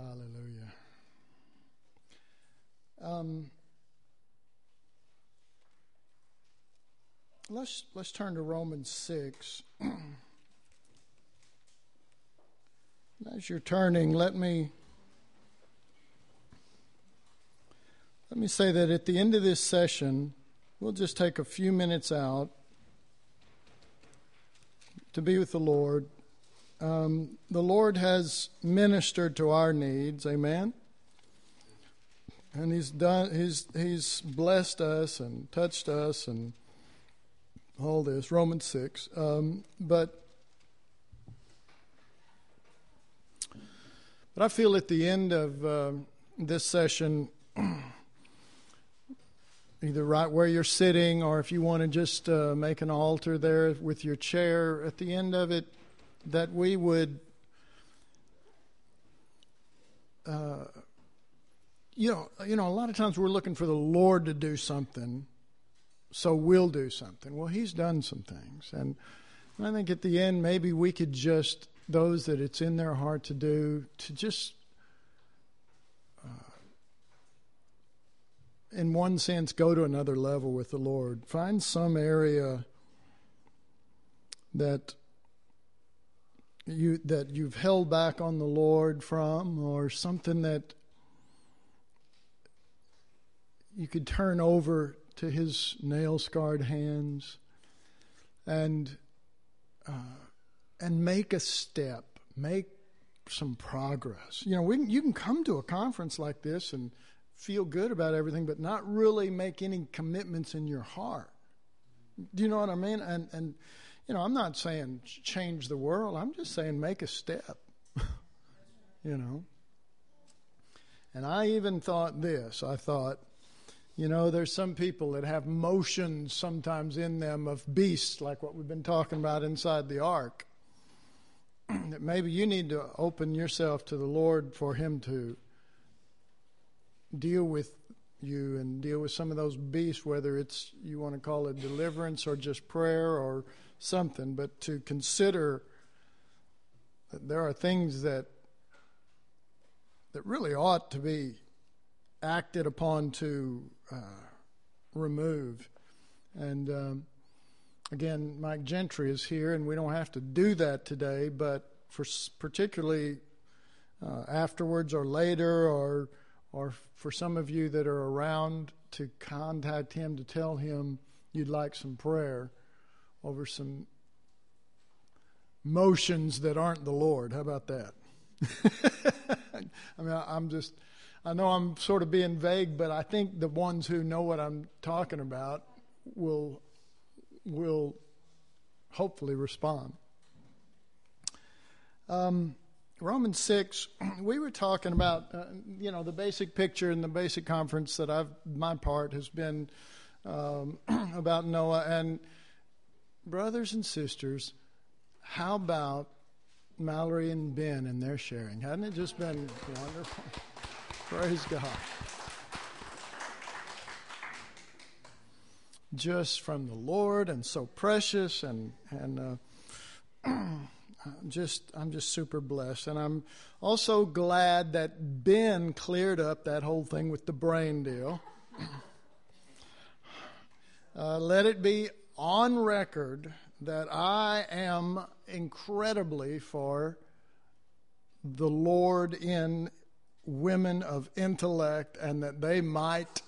Hallelujah. Let's turn to Romans 6. As you're turning, let me say that at the end of this session, we'll just take a few minutes out to be with the Lord. The Lord has ministered to our needs, amen. And He's blessed us and touched us and all this. Romans 6, but I feel at the end of this session, either right where you're sitting, or if you want to just make an altar there with your chair, at the end of it, that we would, a lot of times we're looking for the Lord to do something, so we'll do something. Well, He's done some things. And I think at the end, maybe we could just, those that it's in their heart to do, to just, in one sense, go to another level with the Lord. Find some area that you've held back on the Lord from, or something that you could turn over to His nail-scarred hands and make a step, make some progress. You can come to a conference like this and feel good about everything, but not really make any commitments in your heart. Do you know what I mean? And I'm not saying change the world. I'm just saying make a step. And I even thought this. I thought, there's some people that have motions sometimes in them of beasts, like what we've been talking about inside the ark. That maybe you need to open yourself to the Lord for Him to deal with you and deal with some of those beasts, whether it's, you want to call it deliverance or just prayer or something, but to consider that there are things that really ought to be acted upon to remove. And again, Mike Gentry is here, and we don't have to do that today, but for particularly afterwards or later, or for some of you that are around, to contact him to tell him you'd like some prayer over some motions that aren't the Lord. How about that? I know I'm sort of being vague, but I think the ones who know what I'm talking about will hopefully respond. Romans 6, we were talking about, the basic picture in the basic conference that my part has been about Noah. And brothers and sisters, how about Mallory and Ben and their sharing? Hasn't it just been wonderful? Praise God. Just from the Lord, and so precious, and I'm just super blessed. And I'm also glad that Ben cleared up that whole thing with the brain deal. Let it be on record that I am incredibly for the Lord in women of intellect, and that they might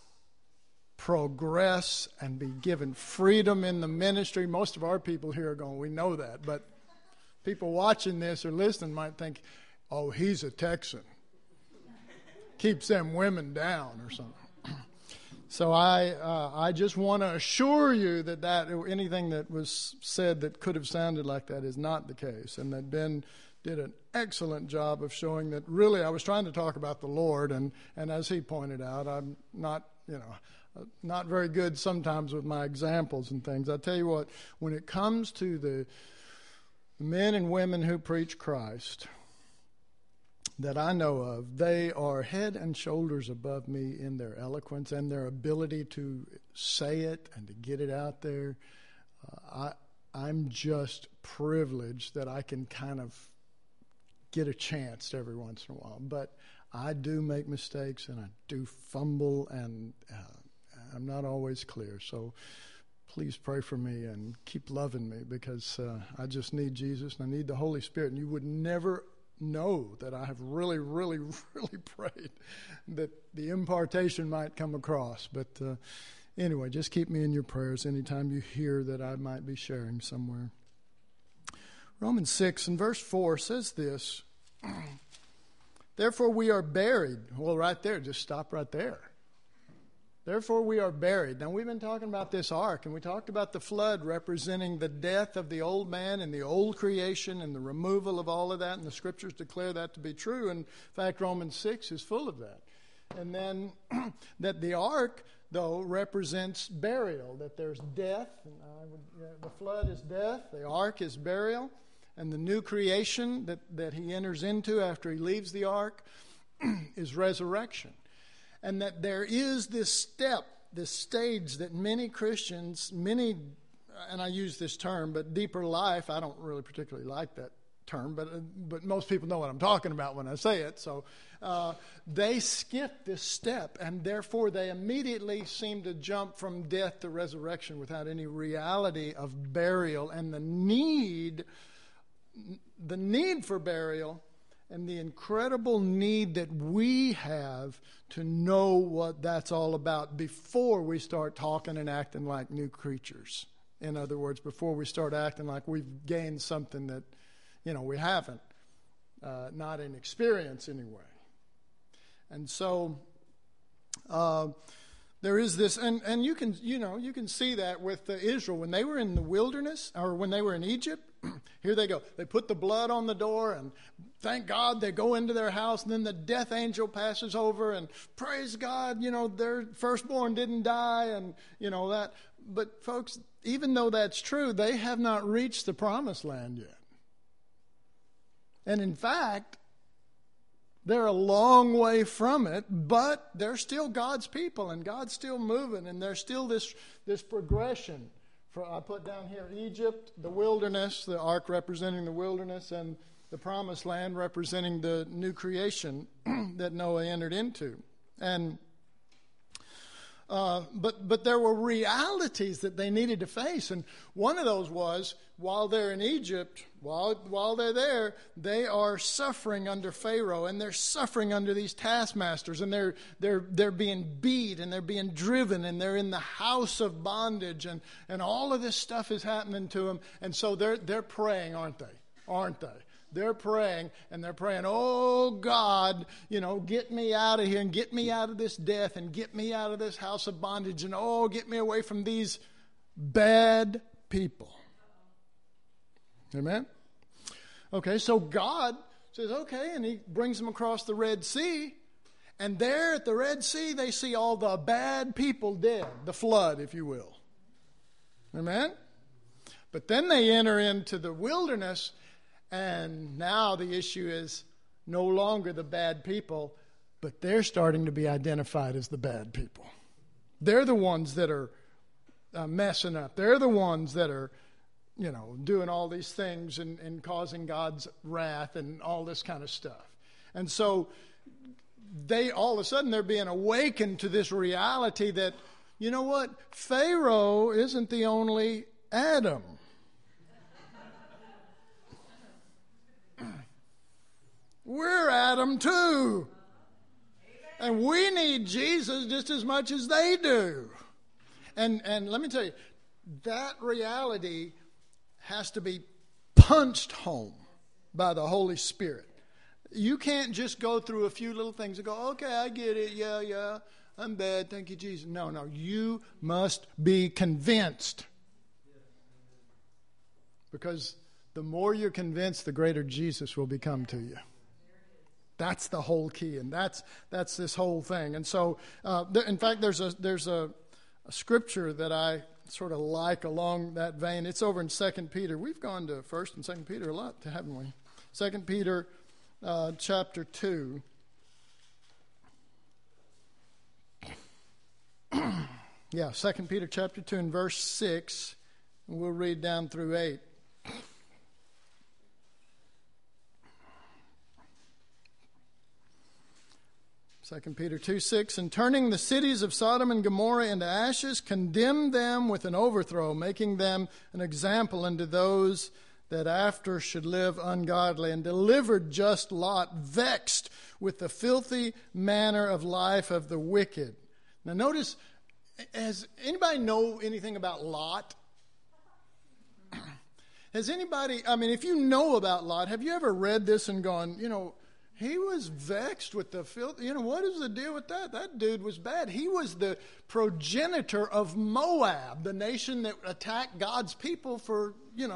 progress and be given freedom in the ministry. Most of our people here are going, we know that, but people watching this or listening might think, oh, he's a Texan. Keeps them women down or something. So I just want to assure you that anything that was said that could have sounded like that is not the case, and that Ben did an excellent job of showing that really I was trying to talk about the Lord, and as he pointed out, I'm not very good sometimes with my examples and things. I tell you what, when it comes to the men and women who preach Christ that I know of, they are head and shoulders above me in their eloquence and their ability to say it and to get it out there. I'm just privileged that I can kind of get a chance every once in a while. But I do make mistakes, and I do fumble, and I'm not always clear. So please pray for me and keep loving me, because I just need Jesus, and I need the Holy Spirit. And you would never know that I have really, really, really prayed that the impartation might come across. But anyway, just keep me in your prayers anytime you hear that I might be sharing somewhere. Romans 6 and verse 4 says this, therefore we are buried. Well, right there, just stop right there. Therefore we are buried. Now, we've been talking about this ark, and we talked about the flood representing the death of the old man and the old creation and the removal of all of that, and the scriptures declare that to be true. In fact, Romans 6 is full of that. And then that the ark, though, represents burial, that there's death. The flood is death, the ark is burial, and the new creation that he enters into after he leaves the ark is resurrection. And that there is this step, this stage that many Christians, and I use this term, but deeper life, I don't really particularly like that term, but most people know what I'm talking about when I say it. So they skip this step, and therefore they immediately seem to jump from death to resurrection without any reality of burial and the need for burial, and the incredible need that we have to know what that's all about before we start talking and acting like new creatures. In other words, before we start acting like we've gained something that, we haven't, not in experience anyway. And so there is this, and you can see that with Israel when they were in the wilderness, or when they were in Egypt. Here they go. They put the blood on the door, and thank God they go into their house, and then the death angel passes over, and praise God, their firstborn didn't die, and that. But folks, even though that's true, they have not reached the promised land yet. And in fact, they're a long way from it, but they're still God's people, and God's still moving, and there's still this progression. I put down here Egypt, the wilderness, the ark representing the wilderness, and the promised land representing the new creation that Noah entered into. And but there were realities that they needed to face, and one of those was while they're in Egypt, while they're there, they are suffering under Pharaoh, and they're suffering under these taskmasters, and they're being beat, and they're being driven, and they're in the house of bondage, and all of this stuff is happening to them, and so they're praying, aren't they? They're praying, and they're praying, oh, God, get me out of here, and get me out of this death, and get me out of this house of bondage, and get me away from these bad people. Amen? Okay, so God says, okay, and he brings them across the Red Sea, and there at the Red Sea, they see all the bad people dead, the flood, if you will. Amen? But then they enter into the wilderness, and now the issue is no longer the bad people, but they're starting to be identified as the bad people. They're the ones that are messing up. They're the ones that are, doing all these things and causing God's wrath and all this kind of stuff. And so all of a sudden they're being awakened to this reality that, you know what? Pharaoh isn't the only Adam. We're Adam too. And we need Jesus just as much as they do. And let me tell you, that reality has to be punched home by the Holy Spirit. You can't just go through a few little things and go, okay, I get it, yeah, I'm bad, thank you, Jesus. No, you must be convinced. Because the more you're convinced, the greater Jesus will become to you. That's the whole key, and that's this whole thing. And so, in fact, there's a scripture that I sort of like along that vein. It's over in 2 Peter. We've gone to 1 and 2 Peter a lot, haven't we? 2 Peter chapter 2. Yeah, 2 Peter chapter 2 and verse 6. And we'll read down through 8. 2 Peter 2:6, and turning the cities of Sodom and Gomorrah into ashes, condemned them with an overthrow, making them an example unto those that after should live ungodly, and delivered just Lot, vexed with the filthy manner of life of the wicked. Now notice, has anybody know anything about Lot? Has anybody, if you know about Lot, have you ever read this and gone, he was vexed with the filth. What is the deal with that? That dude was bad. He was the progenitor of Moab, the nation that attacked God's people for,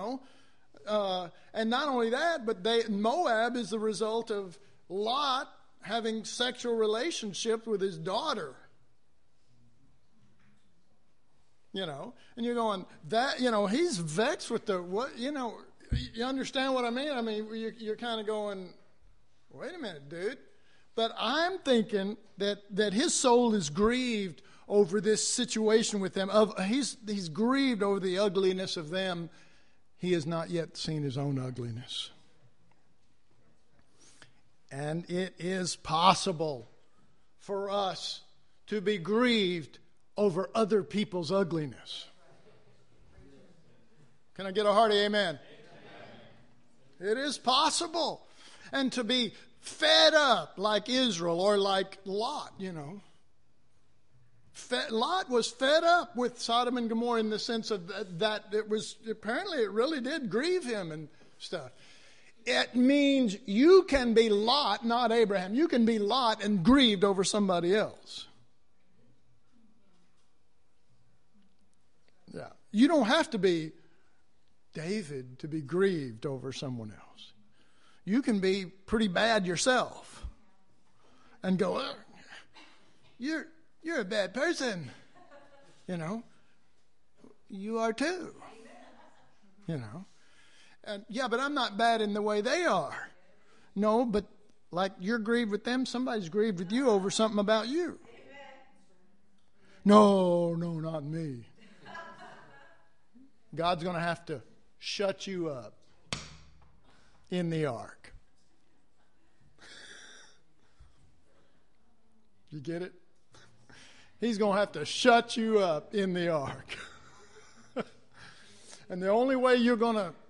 and not only that, but Moab is the result of Lot having sexual relationships with his daughter. And you're going, he's vexed with you understand what I mean? You're kind of going, wait a minute, dude. But I'm thinking that his soul is grieved over this situation with them. He's grieved over the ugliness of them. He has not yet seen his own ugliness. And it is possible for us to be grieved over other people's ugliness. Can I get a hearty amen? It is possible. And to be fed up like Israel or like Lot, Lot was fed up with Sodom and Gomorrah in the sense of that it really did grieve him and stuff. It means you can be Lot, not Abraham. You can be Lot and grieved over somebody else. Yeah. You don't have to be David to be grieved over someone else. You can be pretty bad yourself and go, you're a bad person. You are too. And but I'm not bad in the way they are. No, but like you're grieved with them, somebody's grieved with you over something about you. No, not me. God's going to have to shut you up in the ark. You get it? He's going to have to shut you up in the ark. And the only way you're going to,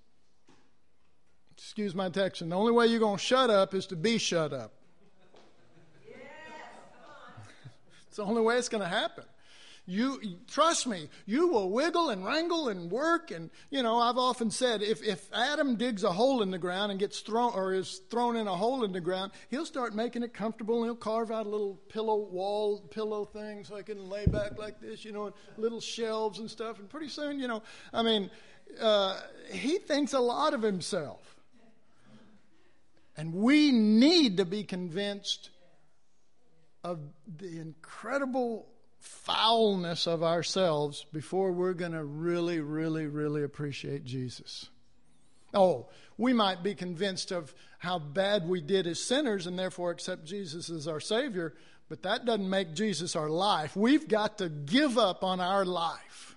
excuse my text, the only way you're going to shut up is to be shut up. Yes, it's the only way it's going to happen. You trust me, you will wiggle and wrangle and work. And, I've often said if Adam digs a hole in the ground and gets thrown or is thrown in a hole in the ground, he'll start making it comfortable and he'll carve out a little pillow thing so I can lay back like this, little shelves and stuff. And pretty soon, he thinks a lot of himself. And we need to be convinced of the incredible foulness of ourselves before we're going to really, really, really appreciate Jesus. Oh, we might be convinced of how bad we did as sinners and therefore accept Jesus as our Savior, but that doesn't make Jesus our life. We've got to give up on our life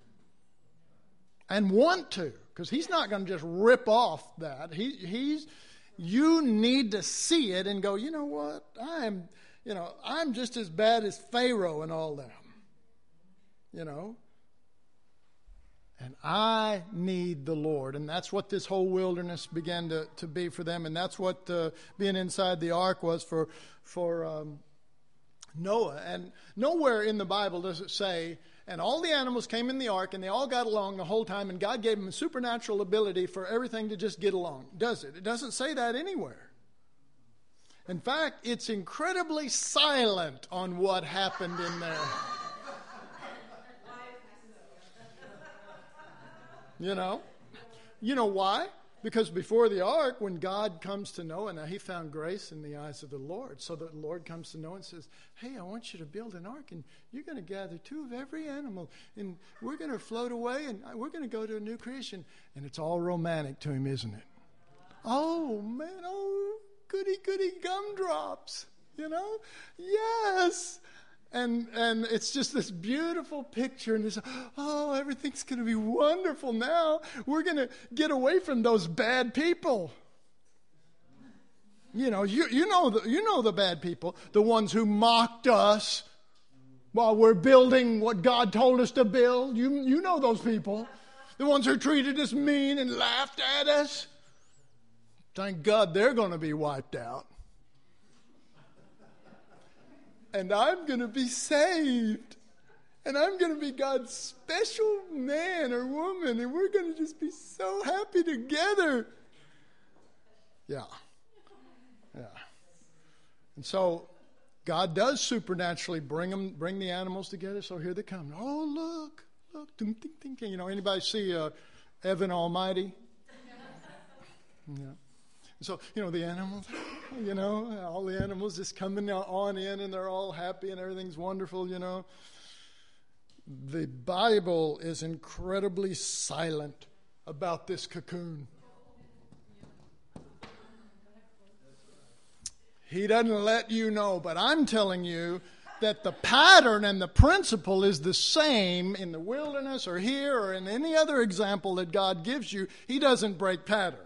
and want to, because he's not going to just rip off that. You need to see it and go, you know what? I'm just as bad as Pharaoh and all them. And I need the Lord. And that's what this whole wilderness began to be for them. And that's what being inside the ark was for Noah. And nowhere in the Bible does it say, and all the animals came in the ark and they all got along the whole time and God gave them a supernatural ability for everything to just get along. Does it? It doesn't say that anywhere. In fact, it's incredibly silent on what happened in there. You know why? Because before the ark, when God comes to Noah, now he found grace in the eyes of the Lord. So the Lord comes to Noah and says, hey, I want you to build an ark, and you're going to gather 2 of every animal, and we're going to float away, and we're going to go to a new creation. And it's all romantic to him, isn't it? Oh, man, goody gumdrops, Yes. And it's just this beautiful picture, and it's, everything's going to be wonderful now. We're going to get away from those bad people. You know the bad people, the ones who mocked us while we're building what God told us to build. You know those people, the ones who treated us mean and laughed at us. Thank God they're going to be wiped out. And I'm going to be saved. And I'm going to be God's special man or woman. And we're going to just be so happy together. Yeah. And so God does supernaturally bring the animals together. So here they come. Oh, look. Ding, ding, ding. You know, anybody see Evan Almighty? Yeah. So, the animals, all the animals just coming on in and they're all happy and everything's wonderful, The Bible is incredibly silent about this cocoon. He doesn't let you know, but I'm telling you that the pattern and the principle is the same in the wilderness or here or in any other example that God gives you. He doesn't break pattern.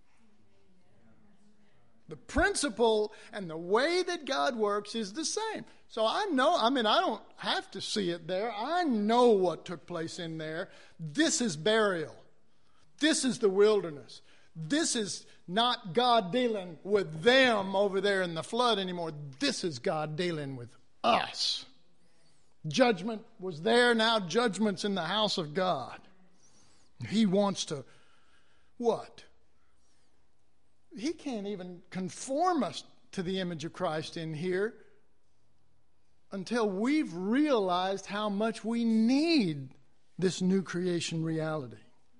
The principle and the way that God works is the same. So I don't have to see it there. I know what took place in there. This is burial. This is the wilderness. This is not God dealing with them over there in the flood anymore. This is God dealing with us. Judgment was there. Now judgment's in the house of God. He wants to what? He can't even conform us to the image of Christ in here until we've realized how much we need this new creation reality.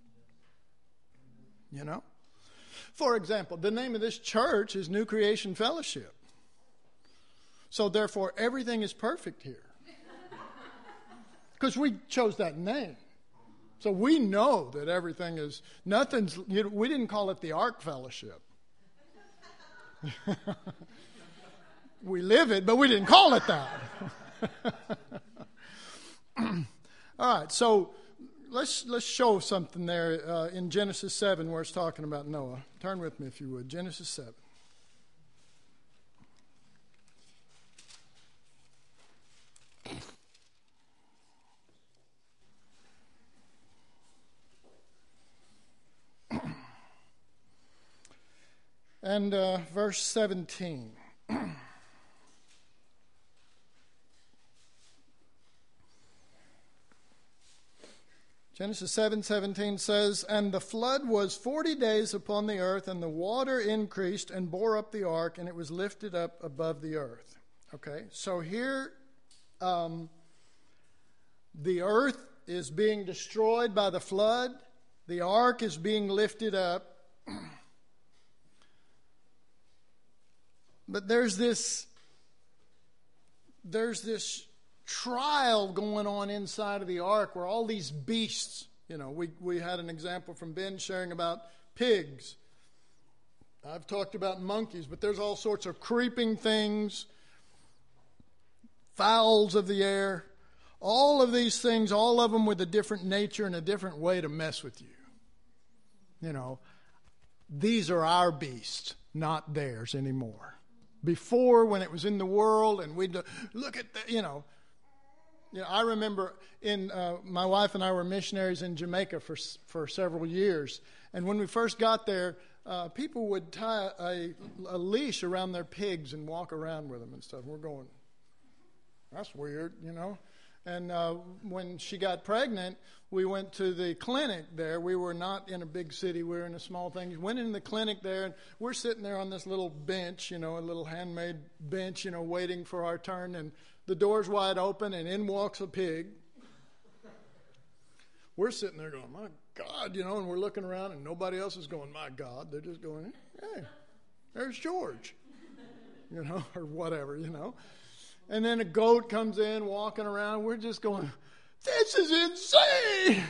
For example, the name of this church is New Creation Fellowship. So therefore, everything is perfect here. Because we chose that name. So we know that everything is, we didn't call it the Ark Fellowship. We live it, but we didn't call it that. All right, so let's show something there in Genesis 7 where it's talking about Noah. Turn with me if you would. Genesis 7. And verse 17. Genesis 7:17 says, "And the flood was 40 days upon the earth, and the water increased and bore up the ark, and it was lifted up above the earth." Okay, so here the earth is being destroyed by the flood. The ark is being lifted up. But there's this trial going on inside of the ark where all these beasts, we had an example from Ben sharing about pigs. I've talked about monkeys, but there's all sorts of creeping things, fowls of the air, all of these things, all of them with a different nature and a different way to mess with you. These are our beasts, not theirs anymore. Before, when it was in the world, and we'd look at the, I remember my wife and I were missionaries in Jamaica for several years, and when we first got there, people would tie a leash around their pigs and walk around with them and stuff. We're going, that's weird, And when she got pregnant, we went to the clinic there. We were not in a big city. We were in a small thing. We went in the clinic there, and we're sitting there on this little bench, a little handmade bench, waiting for our turn. And the door's wide open, and in walks a pig. We're sitting there going, my God, and we're looking around, and nobody else is going, my God. They're just going, hey, there's George, or whatever, And then a goat comes in walking around. We're just going, this is insane.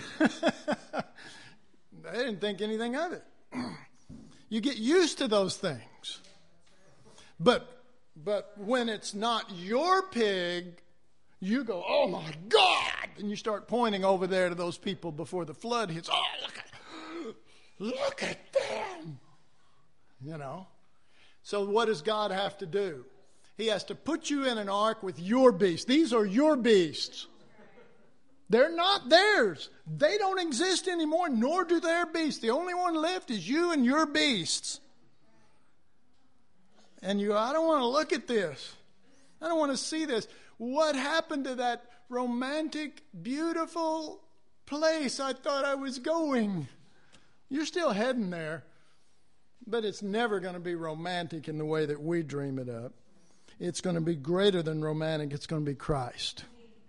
They didn't think anything of it. You get used to those things. But when it's not your pig, you go, oh my God. And you start pointing over there to those people before the flood hits. Oh, look at them. So what does God have to do? He has to put you in an ark with your beasts. These are your beasts. They're not theirs. They don't exist anymore, nor do their beasts. The only one left is you and your beasts. And you go, I don't want to look at this. I don't want to see this. What happened to that romantic, beautiful place I thought I was going? You're still heading there, but it's never going to be romantic in the way that we dream it up. It's going to be greater than romantic. It's going to be Christ.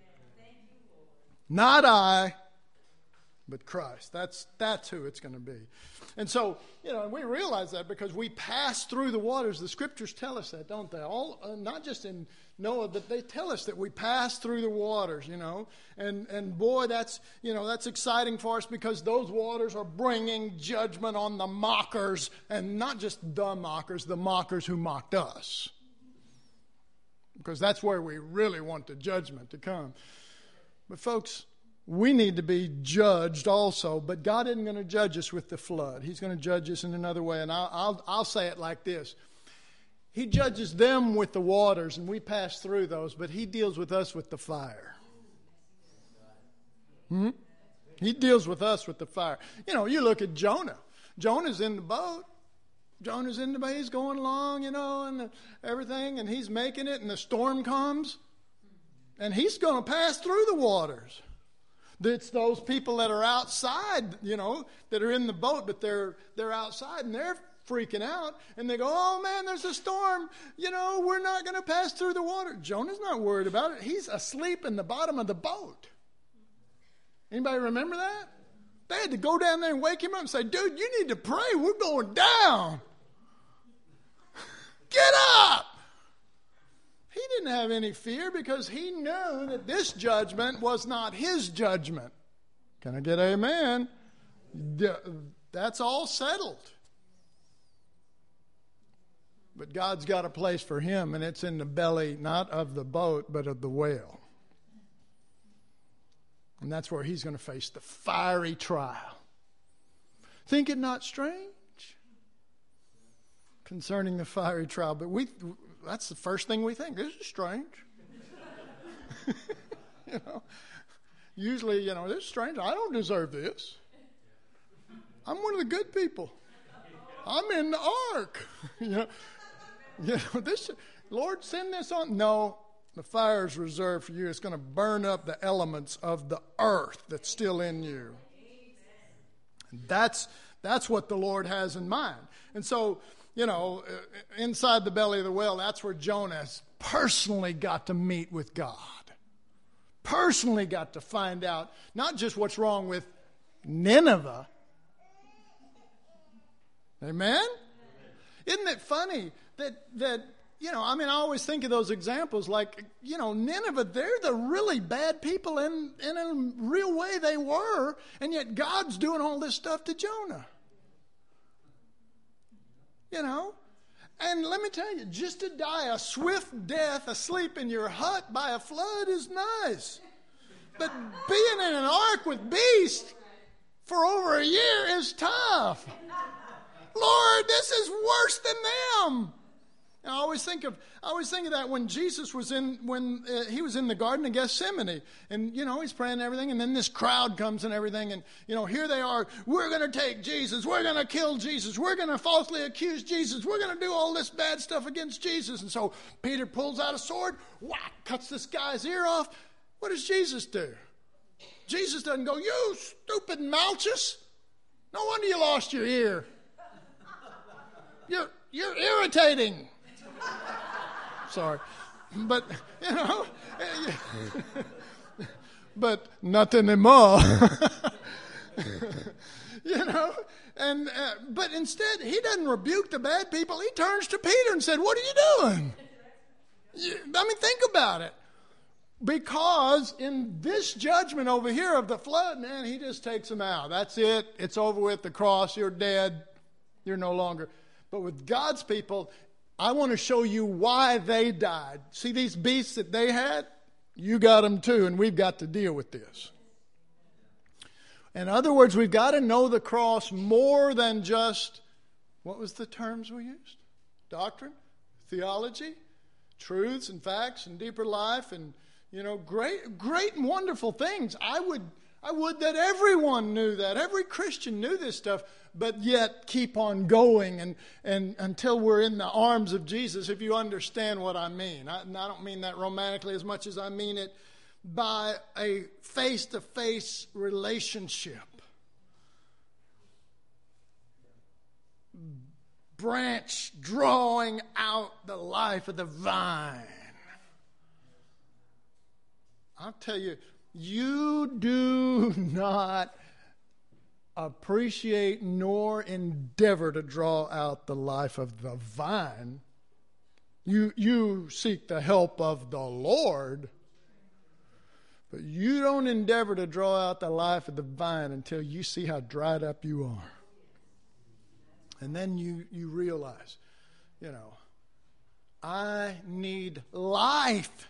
Not I, but Christ. That's who it's going to be. And so, we realize that because we pass through the waters. The scriptures tell us that, don't they? Not just in Noah, but they tell us that we pass through the waters, And boy, that's exciting for us because those waters are bringing judgment on the mockers, and not just the mockers who mocked us. Because that's where we really want the judgment to come. But folks, we need to be judged also, but God isn't going to judge us with the flood. He's going to judge us in another way, and I'll say it like this. He judges them with the waters, and we pass through those, but he deals with us with the fire. He deals with us with the fire. You look at Jonah. Jonah's in the boat. He's going along, and everything, and he's making it, and the storm comes, and he's going to pass through the waters. It's those people that are outside, that are in the boat, but they're outside, and they're freaking out, and they go, oh man, there's a storm, we're not going to pass through the water. Jonah's not worried about it. He's asleep in the bottom of the boat. Anybody remember that? They had to go down there and wake him up and say, dude, you need to pray. We're going down. Get up! He didn't have any fear because he knew that this judgment was not his judgment. Can I get amen? That's all settled. But God's got a place for him, and it's in the belly, not of the boat, but of the whale. And that's where he's going to face the fiery trial. Think it not strange concerning the fiery trial, but that's the first thing we think. This is strange. Usually, this is strange. I don't deserve this. I'm one of the good people. I'm in the ark. Lord, send this on. No, the fire is reserved for you. It's going to burn up the elements of the earth that's still in you. That's what the Lord has in mind. And so, inside the belly of the whale, that's where Jonah personally got to meet with God. Personally got to find out not just what's wrong with Nineveh. Amen? Isn't it funny that I always think of those examples like, Nineveh, they're the really bad people, and in a real way they were, and yet God's doing all this stuff to Jonah. And let me tell you, just to die a swift death asleep in your hut by a flood is nice. But being in an ark with beasts for over a year is tough. Lord, this is worse than them. And I always think of that when Jesus was when he was in the Garden of Gethsemane, and he's praying and everything, and then this crowd comes and everything, and here they are. We're going to take Jesus. We're going to kill Jesus. We're going to falsely accuse Jesus. We're going to do all this bad stuff against Jesus. And so Peter pulls out a sword, whack, cuts this guy's ear off. What does Jesus do? Jesus doesn't go, you stupid Malchus. No wonder you lost your ear. You're irritating. Sorry. But, but not anymore. But instead, he doesn't rebuke the bad people. He turns to Peter and said, what are you doing? Think about it. Because in this judgment over here of the flood, man, he just takes them out. That's it. It's over with. The cross, you're dead. You're no longer. But with God's people, I want to show you why they died. See these beasts that they had? You got them too, and we've got to deal with this. In other words, we've got to know the cross more than just, what was the terms we used? doctrine, theology, truths and facts and deeper life and, great and wonderful things. I would that everyone knew that. Every Christian knew this stuff, but yet keep on going and until we're in the arms of Jesus, if you understand what I mean. I don't mean that romantically as much as I mean it by a face-to-face relationship. Branch drawing out the life of the vine. I'll tell you, you do not appreciate nor endeavor to draw out the life of the vine. You seek the help of the Lord, but you don't endeavor to draw out the life of the vine until you see how dried up you are. And then you realize, I need life.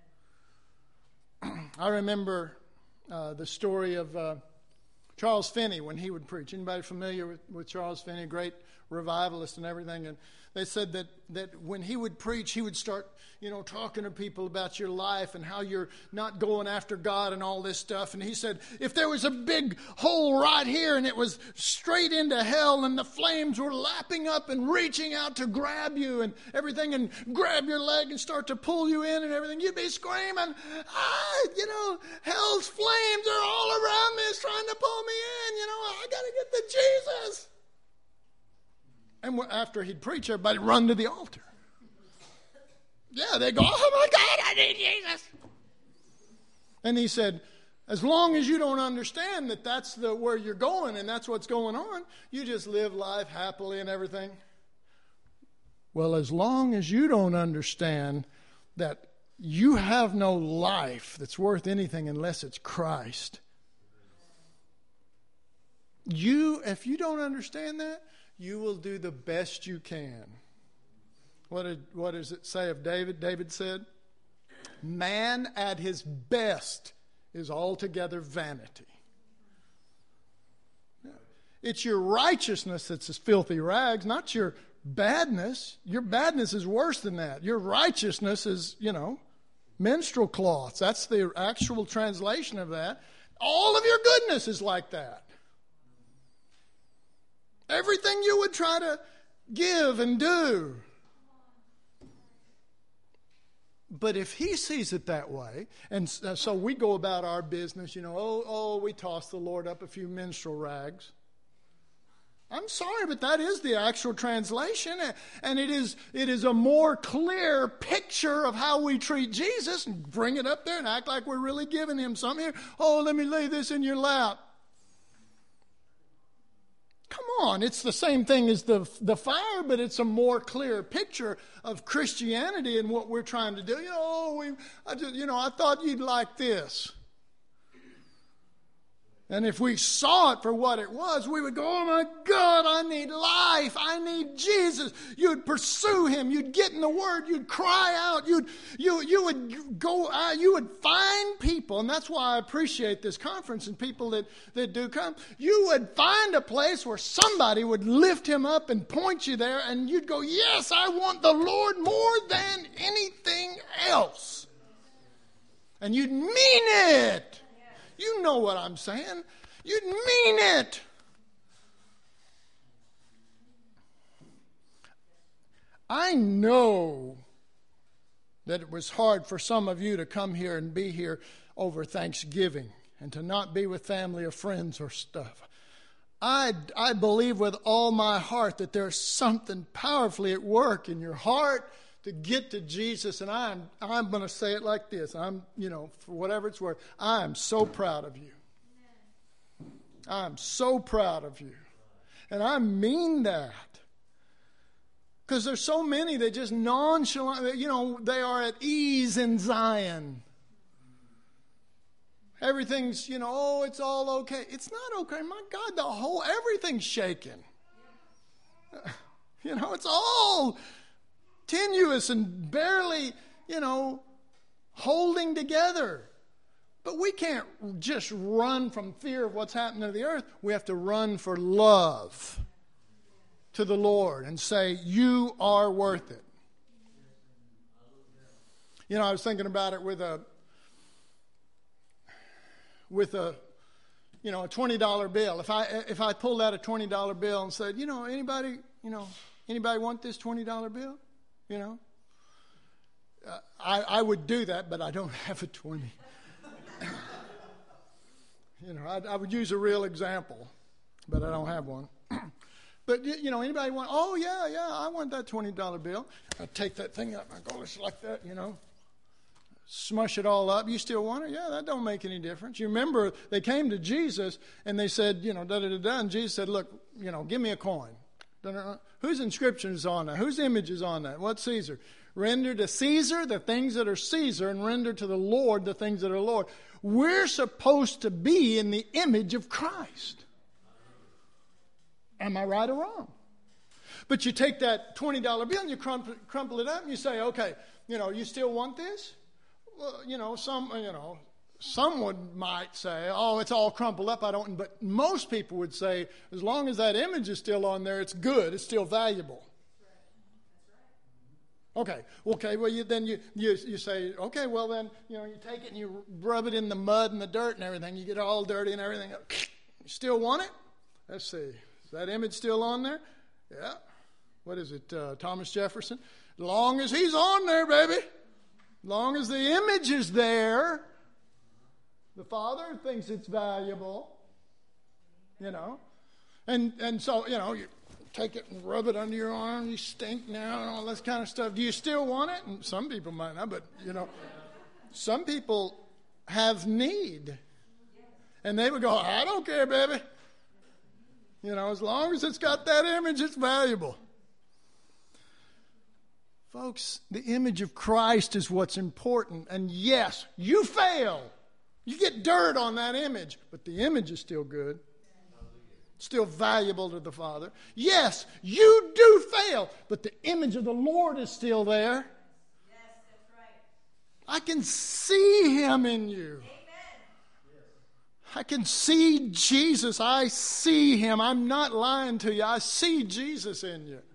I remember the story of Charles Finney when he would preach. Anybody familiar with Charles Finney? Great revivalist and everything. And they said that when he would preach, he would start, talking to people about your life and how you're not going after God and all this stuff. And he said, if there was a big hole right here and it was straight into hell and the flames were lapping up and reaching out to grab you and everything and grab your leg and start to pull you in and everything, you'd be screaming, hell's flames are all around me. It's trying to pull me in. I got to get to Jesus. And after he'd preach, everybody run to the altar. Yeah, they go, oh my God, I need Jesus. And he said, as long as you don't understand that that's where you're going and that's what's going on, you just live life happily and everything. Well, as long as you don't understand that you have no life that's worth anything unless it's Christ, if you don't understand that, you will do the best you can. What does it say of David? David said, man at his best is altogether vanity. It's your righteousness that's as filthy rags, not your badness. Your badness is worse than that. Your righteousness is, menstrual cloths. That's the actual translation of that. All of your goodness is like that. Everything you would try to give and do. But if he sees it that way, and so we go about our business, we toss the Lord up a few menstrual rags. I'm sorry, but that is the actual translation. And it is a more clear picture of how we treat Jesus and bring it up there and act like we're really giving him something here. Oh, let me lay this in your lap. Come on, it's the same thing as the fire, but it's a more clear picture of Christianity and what we're trying to do. I thought you'd like this. And if we saw it for what it was, we would go, oh my God, I need life. I need Jesus. You'd pursue him. You'd get in the Word. You'd cry out. You would go, you would find people, and that's why I appreciate this conference and people that do come. You would find a place where somebody would lift him up and point you there, and you'd go, yes, I want the Lord more than anything else. And you'd mean it. You know what I'm saying. You'd mean it. I know that it was hard for some of you to come here and be here over Thanksgiving and to not be with family or friends or stuff. I believe with all my heart that there's something powerfully at work in your heart to get to Jesus, and I'm going to say it like this. For whatever it's worth, I am so proud of you. I'm so proud of you. And I mean that. Because there's so many that just nonchalant, they are at ease in Zion. Everything's, it's all okay. It's not okay. My God, everything's shaking. It's all tenuous and barely, holding together. But we can't just run from fear of what's happening to the earth. We have to run for love. to the Lord and say, you are worth it. You know, I was thinking about it with a you know, a $20 bill. If I pulled out a $20 bill and said, you know, anybody want this $20 bill? You know, I would do that, but I don't have a 20. You know, I would use a real example, but I don't have one. But, you know, anybody want, oh, yeah, I want that $20 bill. I take that thing up, I go just like that, you know, smush it all up. You still want it? Yeah, that don't make any difference. You remember they came to Jesus and they said, you know, da-da-da-da, and Jesus said, look, you know, give me a coin. Da-da-da. Whose inscription is on that? Whose image is on that? What's Caesar? Render to Caesar the things that are Caesar, and render to the Lord the things that are Lord. We're supposed to be in the image of Christ. Am I right or wrong? But you take that $20 bill and you crumple it up and you say, okay, you know, you still want this? Well, you know, someone might say, oh, it's all crumpled up. I don't. But most people would say, as long as that image is still on there, it's good. It's still valuable. Okay. Well, you say, okay, well then, you know, you take it and you rub it in the mud and the dirt and everything. You get it all dirty and everything. You still want it? Let's see. Is that image still on there? Yeah. What is it, Thomas Jefferson? As long as he's on there, baby. As long as the image is there, the Father thinks it's valuable. You know. And so, you know, you take it and rub it under your arm. You stink now and all this kind of stuff. Do you still want it? And some people might not, but, you know, some people have need. And they would go, I don't care, baby. You know, as long as it's got that image, it's valuable. Folks, the image of Christ is what's important. And yes, you fail. You get dirt on that image, but the image is still good. Still valuable to the Father. Yes, you do fail, but the image of the Lord is still there. Yes, that's right. I can see Him in you. Amen. I can see Jesus. I see Him. I'm not lying to you. I see Jesus in you.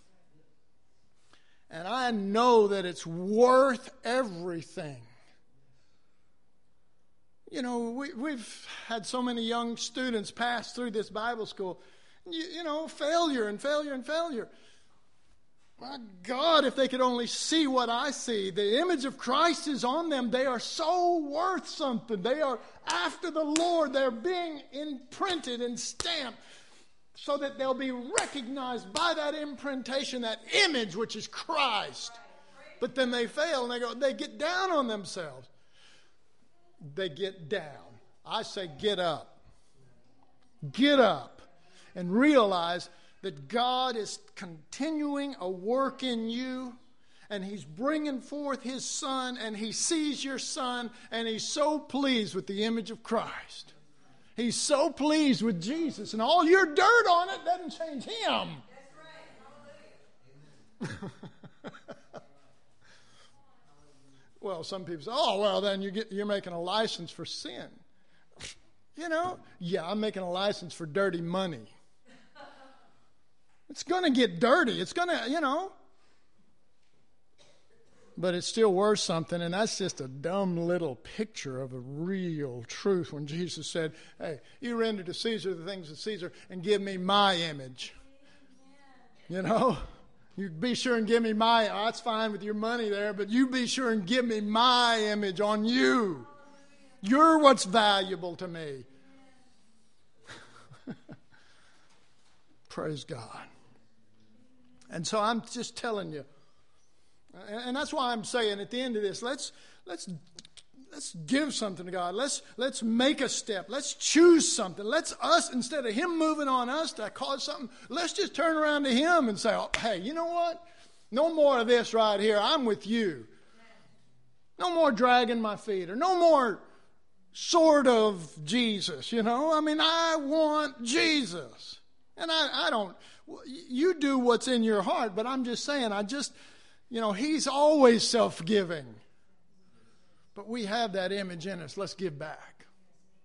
And I know that it's worth everything. You know, we've had so many young students pass through this Bible school. You know, failure and failure and failure. My God, if they could only see what I see. The image of Christ is on them. They are so worth something. They are after the Lord. They're being imprinted and stamped so that they'll be recognized by that imprintation, that image which is Christ. But then they fail and they get down on themselves. They get down. I say get up. Get up and realize that God is continuing a work in you, and He's bringing forth His Son, and He sees your Son, and He's so pleased with the image of Christ. He's so pleased with Jesus, and all your dirt on it doesn't change Him. That's right. Well, some people say, oh, well, then you're making a license for sin. You know, yeah, I'm making a license for dirty money. It's going to get dirty. It's going to, you know. But it's still worth something, and that's just a dumb little picture of a real truth when Jesus said, hey, you render to Caesar the things of Caesar and give me my image. You know? You be sure and give me my, oh, that's fine with your money there, but you be sure and give me my image on you. You're what's valuable to me. Praise God. And so I'm just telling you, and that's why I'm saying at the end of this, let's give something to God. Let's make a step. Let's choose something. Let's us, instead of Him moving on us to cause something, let's just turn around to Him and say, oh, hey, you know what? No more of this right here. I'm with you. No more dragging my feet, or no more sort of Jesus, you know? I mean, I want Jesus. And I don't, you do what's in your heart, but I'm just saying, you know, He's always self-giving. But we have that image in us. Let's give back.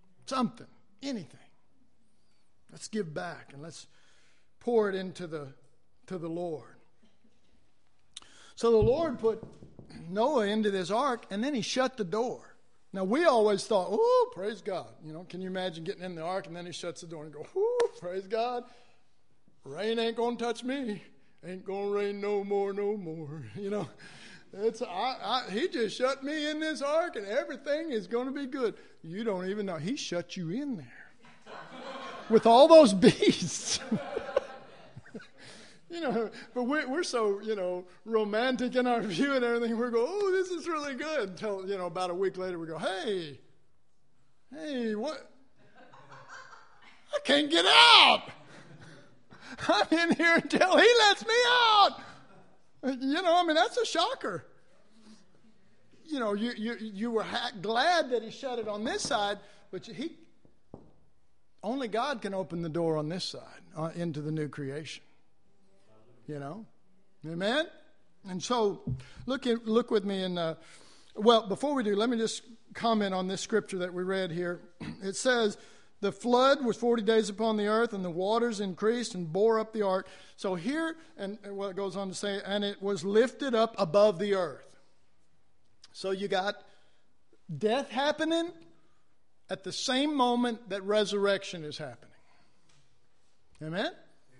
Something, anything. Let's give back and let's pour it into the to the Lord. So the Lord put Noah into this ark, and then he shut the door. Now, we always thought, oh, praise God. You know, can you imagine getting in the ark, and then he shuts the door and go, oh, praise God. Rain ain't going to touch me. Ain't going to rain no more, no more. You know, he just shut me in this ark, and everything is going to be good. You don't even know. He shut you in there with all those beasts. You know, but we're so, you know, romantic in our view and everything. We're going, oh, this is really good. Until, you know, about a week later we go, hey, what? I can't get out. I'm in here until he lets me out. You know, I mean, that's a shocker. You know, you were glad that he shut it on this side, but only God can open the door on this side into the new creation. You know, amen. And so, look with me in. Well, before we do, let me just comment on this scripture that we read here. It says, "The flood was 40 days upon the earth, and the waters increased and bore up the ark." So here, and what it goes on to say, and it was lifted up above the earth. So you got death happening at the same moment that resurrection is happening. Amen.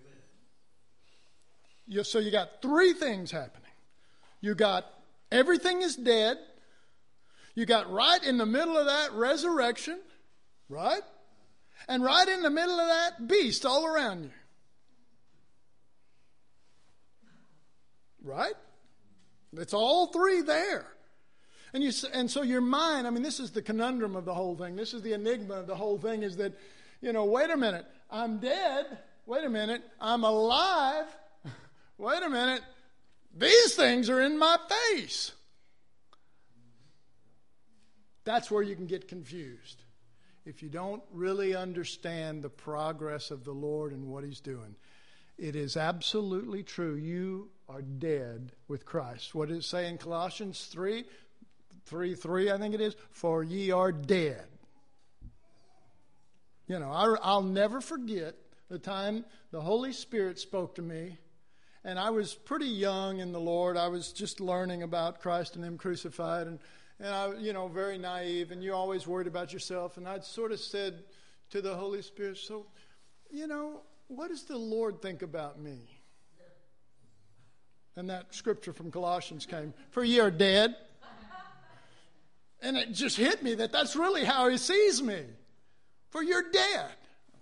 So you got three things happening. You got everything is dead. You got right in the middle of that resurrection, right? And right in the middle of that beast all around you. Right? It's all three there. And so your mind, I mean, this is the conundrum of the whole thing. This is the enigma of the whole thing, is that, you know, wait a minute, I'm dead. Wait a minute, I'm alive. Wait a minute, these things are in my face. That's where you can get confused if you don't really understand the progress of the Lord and what He's doing. It is absolutely true. You are dead with Christ. What does it say in Colossians 3, I think it is? For ye are dead. You know, I'll never forget the time the Holy Spirit spoke to me. And I was pretty young in the Lord. I was just learning about Christ and Him crucified. And I, you know, very naive. And you're always worried about yourself. And I'd sort of said to the Holy Spirit, so, you know, what does the Lord think about me? And that scripture from Colossians came, for ye are dead. And it just hit me that that's really how He sees me. For you're dead.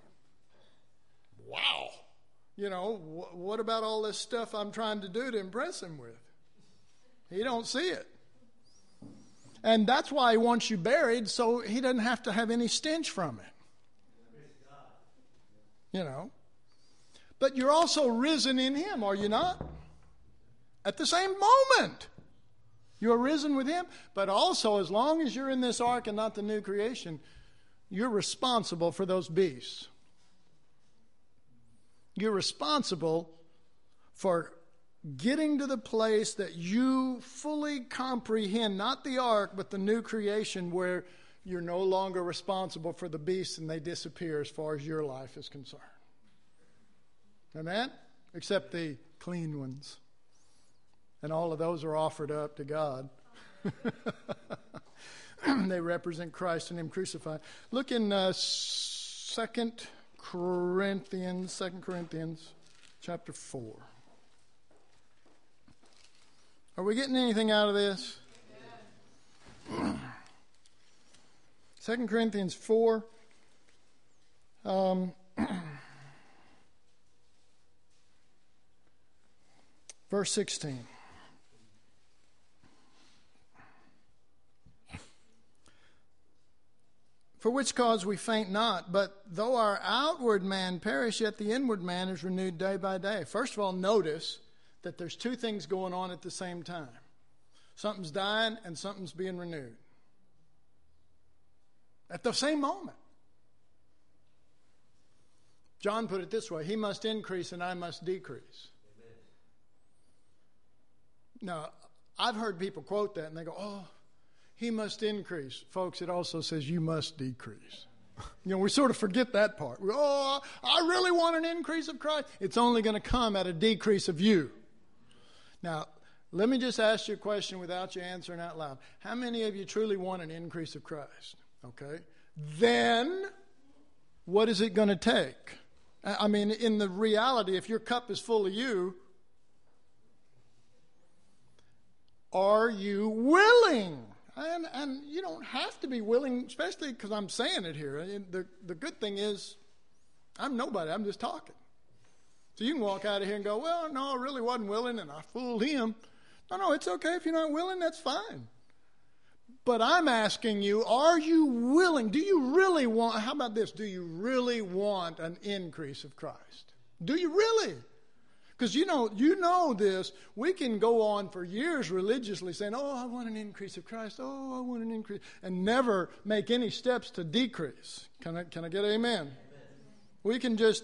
Wow. You know, what about all this stuff I'm trying to do to impress Him with? He don't see it. And that's why He wants you buried, so He doesn't have to have any stench from it. You know. But you're also risen in Him, are you not? At the same moment. You're risen with Him. But also, as long as you're in this ark and not the new creation, you're responsible for those beasts. You're responsible for getting to the place that you fully comprehend, not the ark, but the new creation, where you're no longer responsible for the beasts and they disappear as far as your life is concerned. Amen? Except the clean ones. And all of those are offered up to God. They represent Christ and Him crucified. Look in 2 Corinthians chapter 4. Are we getting anything out of this? Yeah. 2 Corinthians 4. Verse 16. For which cause we faint not, but though our outward man perish, yet the inward man is renewed day by day. First of all, notice that there's two things going on at the same time. Something's dying and something's being renewed. At the same moment. John put it this way, he must increase and I must decrease. Amen. Now, I've heard people quote that and they go, oh, he must increase. Folks, it also says you must decrease. We sort of forget that part. Oh, I really want an increase of Christ. It's only going to come at a decrease of you. Now, let me just ask you a question without you answering out loud. How many of you truly want an increase of Christ? Okay. Then, what is it going to take? I mean, in the reality, if your cup is full of you, are you willing? And you don't have to be willing, especially because I'm saying it here. The good thing is, I'm nobody. I'm just talking. So you can walk out of here and go, well, no, I really wasn't willing, and I fooled him. No, it's okay. If you're not willing, that's fine. But I'm asking you, are you willing? Do you really want, how about this? Do you really want an increase of Christ? Do you really? Because you know this, we can go on for years religiously saying, oh, I want an increase of Christ. Oh, I want an increase. And never make any steps to decrease. Can I get amen? Amen. We can just,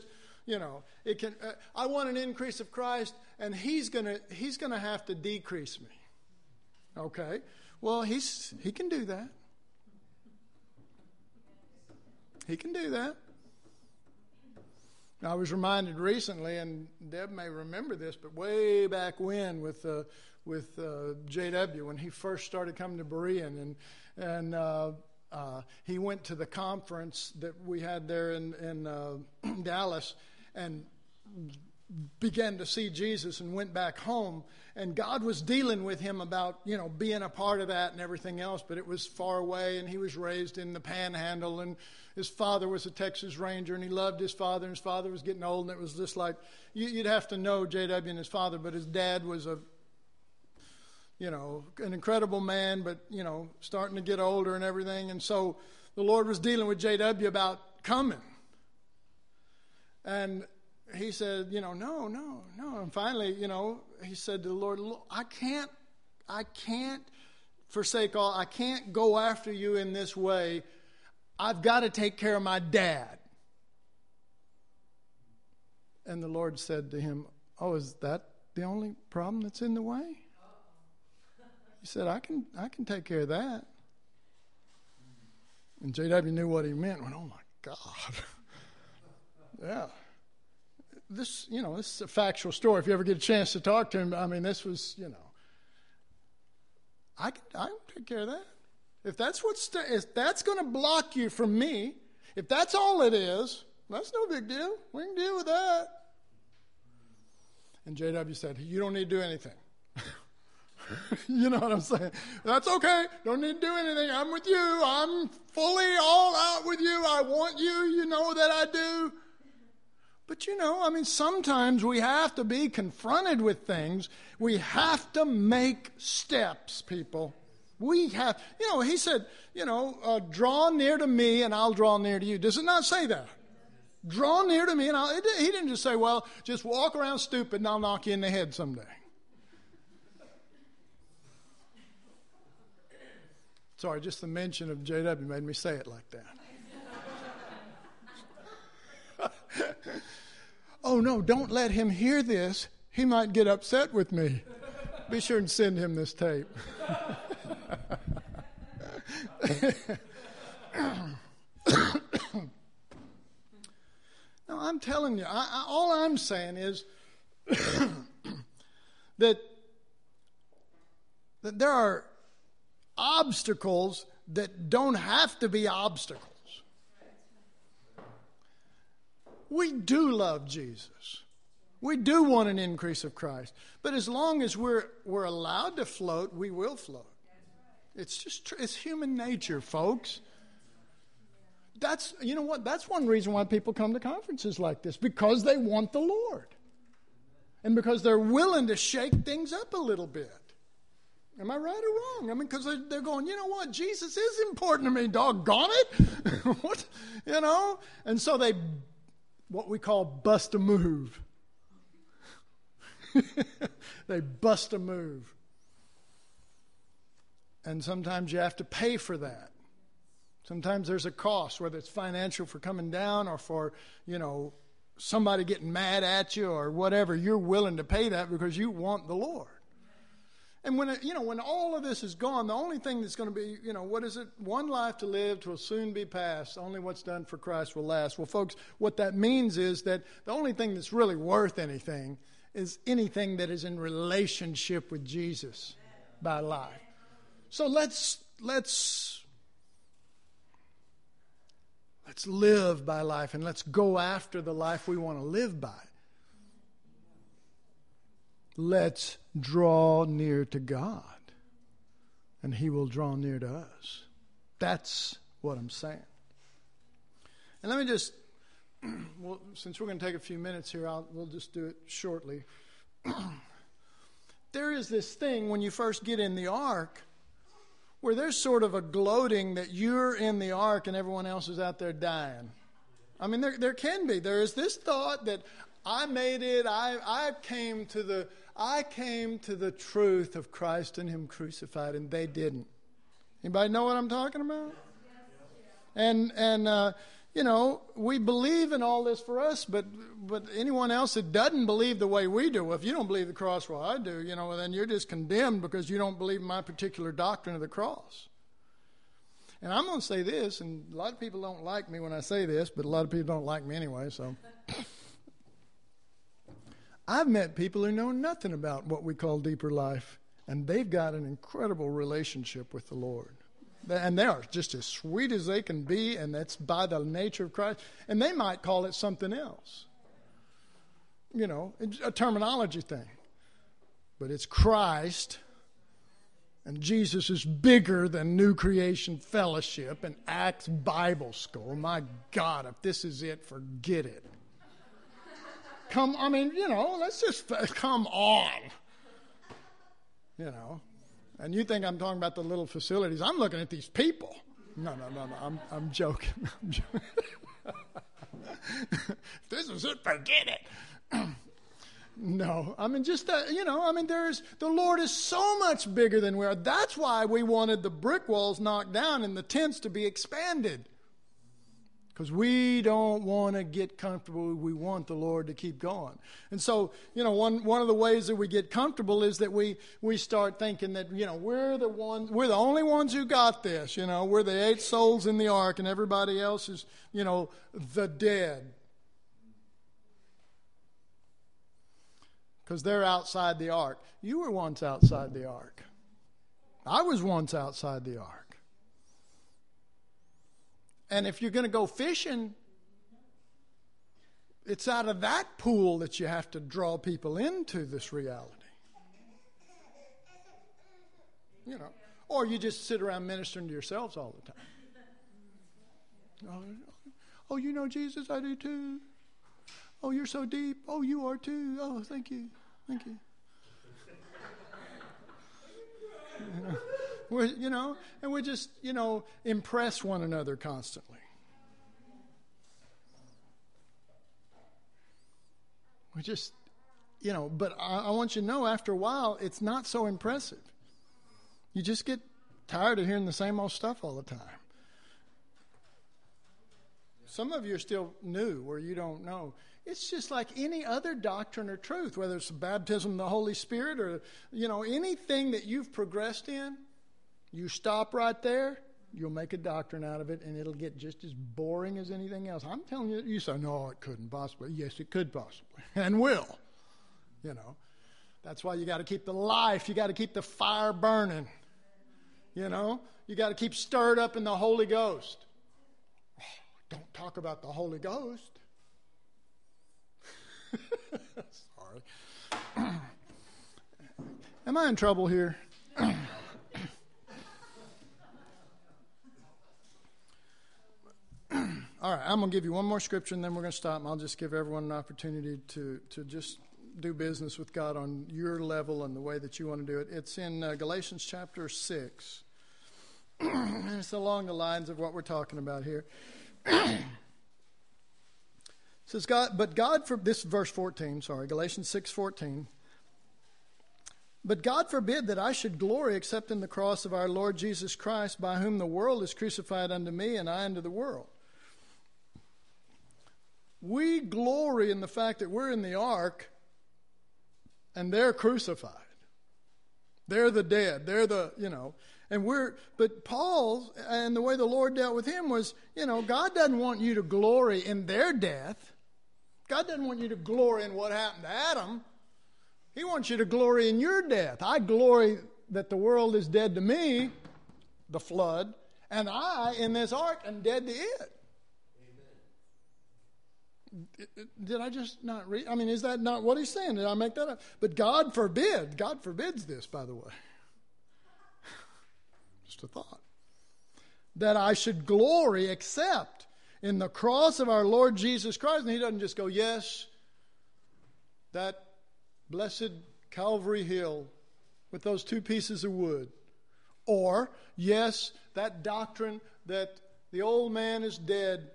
I want an increase of Christ, and he's gonna have to decrease me. Okay. Well, he can do that. He can do that. I was reminded recently, and Deb may remember this, but way back when with J.W., when he first started coming to Berean, and he went to the conference that we had there in Dallas, and began to see Jesus and went back home, and God was dealing with him about, being a part of that and everything else, but it was far away, and he was raised in the Panhandle, and his father was a Texas Ranger, and he loved his father, and his father was getting old, and it was just like, you'd have to know J.W. and his father, but his dad was an incredible man, but, starting to get older and everything, and so the Lord was dealing with J.W. about coming, and he said, no. And finally, he said to the Lord, I can't forsake all. I can't go after you in this way. I've got to take care of my dad. And the Lord said to him, oh, is that the only problem that's in the way? He said, I can take care of that. And J.W. knew what he meant. Went, oh my God. Yeah. This is a factual story. If you ever get a chance to talk to him, I mean, this was, I can take care of that. If that's if that's going to block you from me, if that's all it is, that's no big deal. We can deal with that. And J.W. said, you don't need to do anything. You know what I'm saying? That's okay. Don't need to do anything. I'm with you. I'm fully all out with you. I want you. You know that I do. But sometimes we have to be confronted with things. We have to make steps, people. We have, he said, draw near to me and I'll draw near to you. Does it not say that? Draw near to me and he didn't just say, well, just walk around stupid and I'll knock you in the head someday. Sorry, just the mention of J.W. made me say it like that. Oh, no, don't let him hear this. He might get upset with me. Be sure and send him this tape. No, I'm telling you, all I'm saying is that there are obstacles that don't have to be obstacles. We do love Jesus. We do want an increase of Christ. But as long as we're allowed to float, we will float. It's human nature, folks. You know what? That's one reason why people come to conferences like this, because they want the Lord. And because they're willing to shake things up a little bit. Am I right or wrong? I mean, because they're going, you know what? Jesus is important to me, doggone it. What? And so they, what we call bust a move. They bust a move. And sometimes you have to pay for that. Sometimes there's a cost, whether it's financial for coming down or for, somebody getting mad at you or whatever. You're willing to pay that because you want the Lord. And when all of this is gone, the only thing that's going to be, what is it? One life to live will soon be past. Only what's done for Christ will last. Well, folks, what that means is that the only thing that's really worth anything is anything that is in relationship with Jesus by life. So let's live by life, and let's go after the life we want to live by. Let's draw near to God, and He will draw near to us. That's what I'm saying. And let me just, since we're going to take a few minutes here, we'll just do it shortly. There is this thing when you first get in the ark where there's sort of a gloating that you're in the ark and everyone else is out there dying. I mean, there can be. There is this thought that I made it. I came to the truth of Christ and Him crucified, and they didn't. Anybody know what I'm talking about? And we believe in all this for us, but anyone else that doesn't believe the way we do, well, if you don't believe the cross well I do, then you're just condemned because you don't believe my particular doctrine of the cross. And I'm going to say this, and a lot of people don't like me when I say this, but a lot of people don't like me anyway, so. I've met people who know nothing about what we call deeper life, and they've got an incredible relationship with the Lord. And they are just as sweet as they can be, and that's by the nature of Christ. And they might call it something else. It's a terminology thing. But it's Christ, and Jesus is bigger than New Creation Fellowship and Acts Bible School. My God, if this is it, forget it. Let's just come on. And you think I'm talking about the little facilities. I'm looking at these people. No. I'm joking. If this is it, forget it. No. The Lord is so much bigger than we are. That's why we wanted the brick walls knocked down and the tents to be expanded. Because we don't want to get comfortable. We want the Lord to keep going. And so, one of the ways that we get comfortable is that we start thinking that, we're the only ones who got this. We're the 8 souls in the ark and everybody else is, the dead. Because they're outside the ark. You were once outside the ark. I was once outside the ark. And if you're going to go fishing, it's out of that pool that you have to draw people into this reality. Or you just sit around ministering to yourselves all the time. Oh, you know Jesus? I do too. Oh, you're so deep. Oh, you are too. Oh, thank you. Thank you. And we just, impress one another constantly. We just, but I want you to know after a while, it's not so impressive. You just get tired of hearing the same old stuff all the time. Some of you are still new where you don't know. It's just like any other doctrine or truth, whether it's the baptism of the Holy Spirit or, anything that you've progressed in. You stop right there, you'll make a doctrine out of it, and it'll get just as boring as anything else. I'm telling you, you say, no, it couldn't possibly. Yes, it could possibly, and will. That's why you got to keep the life. You got to keep the fire burning. You got to keep stirred up in the Holy Ghost. Oh, don't talk about the Holy Ghost. Sorry. Am I in trouble here? All right, I'm going to give you one more scripture, and then we're going to stop, and I'll just give everyone an opportunity to just do business with God on your level and the way that you want to do it. It's in Galatians chapter 6, and it's along the lines of what we're talking about here. It says, this is verse 14, Galatians 6:14. But God forbid that I should glory except in the cross of our Lord Jesus Christ, by whom the world is crucified unto me, and I unto the world. We glory in the fact that we're in the ark and they're crucified. They're the dead. They're the, but Paul, and the way the Lord dealt with him was, God doesn't want you to glory in their death. God doesn't want you to glory in what happened to Adam. He wants you to glory in your death. I glory that the world is dead to me, the flood, and I, in this ark, am dead to it. Did I just not read? I mean, is that not what he's saying? Did I make that up? But God forbids this, by the way. Just a thought. That I should glory except in the cross of our Lord Jesus Christ. And he doesn't just go, yes, that blessed Calvary Hill with those 2 pieces of wood. Or, yes, that doctrine that the old man is dead,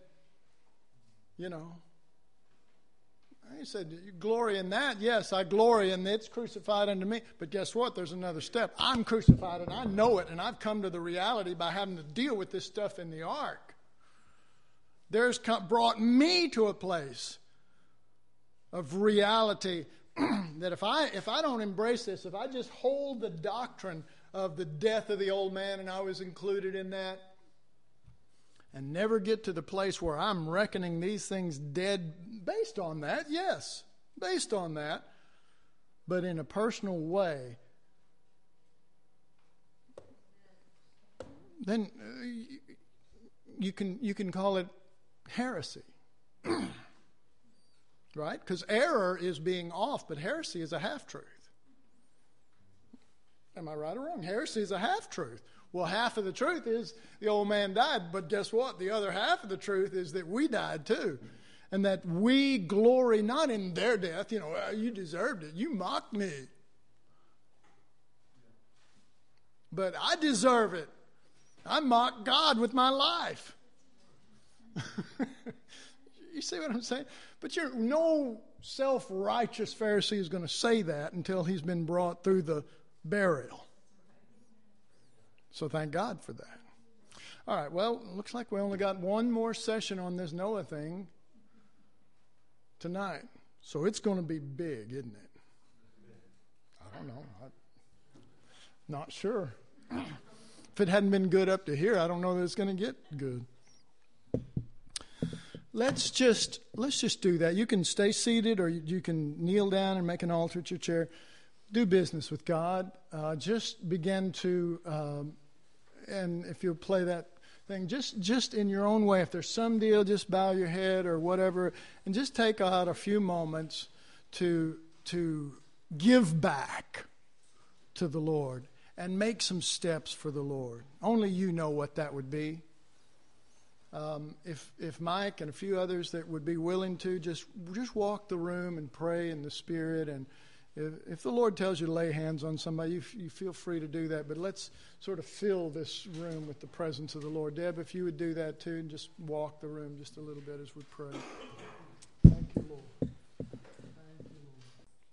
He said, you glory in that? Yes, I glory in it's crucified unto me. But guess what? There's another step. I'm crucified and I know it, and I've come to the reality by having to deal with this stuff in the ark. There's brought me to a place of reality that if I don't embrace this, if I just hold the doctrine of the death of the old man, and I was included in that, and never get to the place where I'm reckoning these things dead based on that, yes, based on that, but in a personal way, then you can call it heresy. Right? Because error is being off, but heresy is a half-truth. Am I right or wrong? Heresy is a half-truth. Well, half of the truth is the old man died, but guess what? The other half of the truth is that we died too. And that we glory not in their death. You deserved it. You mocked me. But I deserve it. I mock God with my life. You see what I'm saying? But no self-righteous Pharisee is going to say that until he's been brought through the burial. So thank God for that. All right, well, looks like we only got one more session on this Noah thing tonight. So it's going to be big, isn't it? I don't know. I'm not sure. If it hadn't been good up to here, I don't know that it's going to get good. Let's just do that. You can stay seated or you can kneel down and make an altar at your chair. Do business with God. Just begin to, and if you'll play that thing, just in your own way. If there's some deal, just bow your head or whatever, and just take out a few moments to give back to the Lord and make some steps for the Lord. Only you know what that would be. If Mike and a few others that would be willing to just walk the room and pray in the Spirit, and if the Lord tells you to lay hands on somebody, you feel free to do that. But let's sort of fill this room with the presence of the Lord. Deb, if you would do that too, and just walk the room just a little bit as we pray. Thank you, Lord. Thank you, Lord.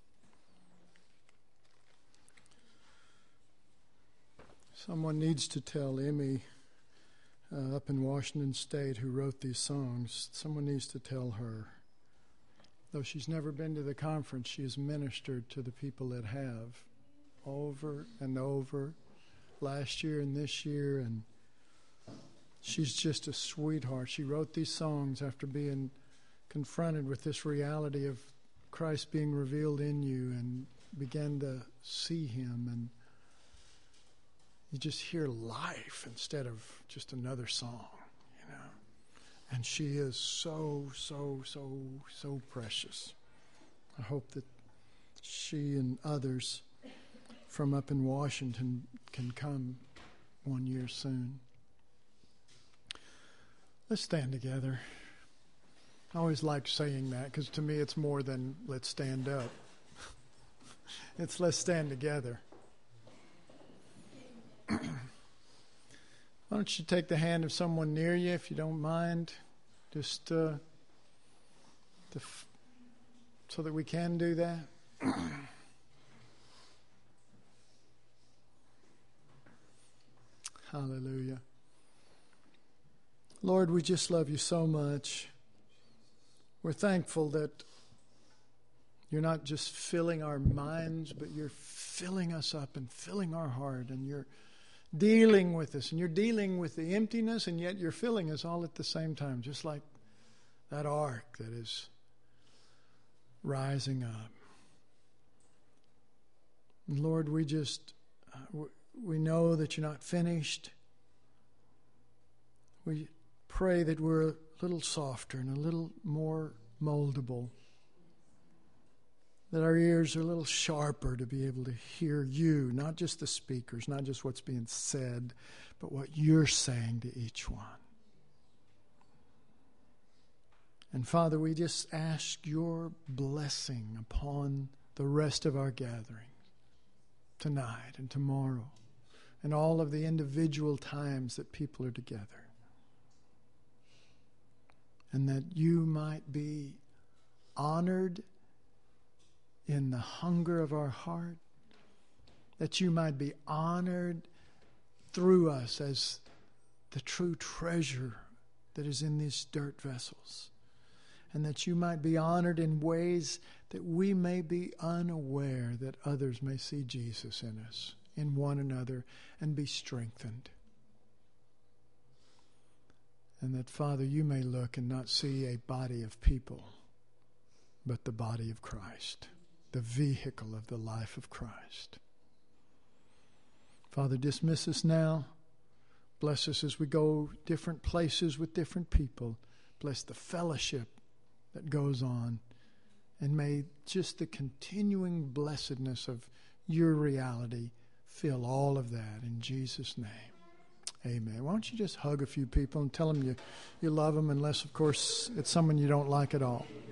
Someone needs to tell Emmy up in Washington State who wrote these songs, someone needs to tell her. Though she's never been to the conference, she has ministered to the people that have over and over last year and this year, and she's just a sweetheart. She wrote these songs after being confronted with this reality of Christ being revealed in you, and began to see him, and you just hear life instead of just another song, And she is so, so, so, so precious. I hope that she and others from up in Washington can come one year soon. Let's stand together. I always like saying that because to me it's more than let's stand up. It's let's stand together. Why don't you take the hand of someone near you, if you don't mind, just so that we can do that. Hallelujah. Lord, we just love you so much. We're thankful that You're not just filling our minds, but you're filling us up and filling our heart, and you're dealing with us, and you're dealing with the emptiness, and yet you're filling us all at the same time, just like that ark that is rising up. And Lord, we just, we know that you're not finished. We pray that we're a little softer and a little more moldable, that our ears are a little sharper to be able to hear you, not just the speakers, not just what's being said, but what you're saying to each one. And Father, we just ask your blessing upon the rest of our gathering tonight and tomorrow and all of the individual times that people are together. And that you might be honored in the hunger of our heart, that you might be honored through us as the true treasure that is in these dirt vessels, and that you might be honored in ways that we may be unaware, that others may see Jesus in us, in one another, and be strengthened. And that, Father, you may look and not see a body of people, but the body of Christ, the vehicle of the life of Christ. Father, dismiss us now. Bless us as we go different places with different people. Bless the fellowship that goes on. And may just the continuing blessedness of your reality fill all of that in Jesus' name. Amen. Why don't you just hug a few people and tell them you love them, unless, of course, it's someone you don't like at all.